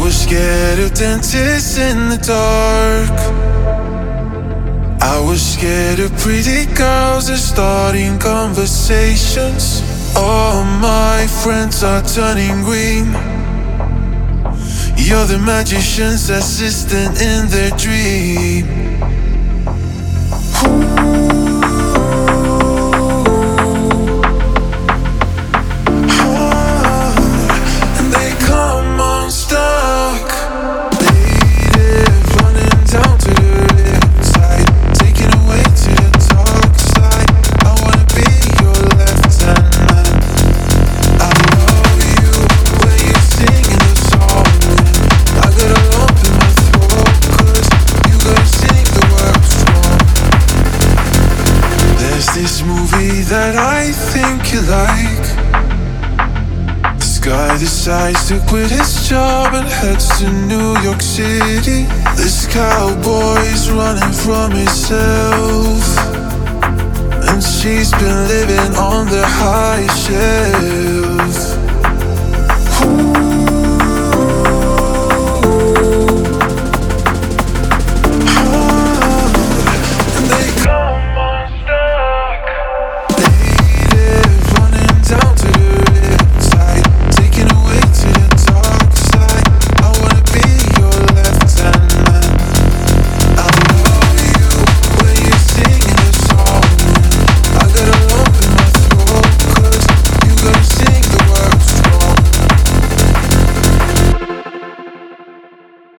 was scared of dentists in the dark. I was scared of pretty girls and starting conversations. All my friends are turning green. You're the magician's assistant in their dream. And they come unstuck. Native running down to the riptide, taking away to the dark side. I wanna be your lieutenant. I love you when you're singing the song. I got a lump in my throat, 'cause you gotta sing the words wrong. There's this movie that I think you like. This guy decides to quit his job and heads to New York City. This cowboy's running from himself, and she's been living on the high shelf.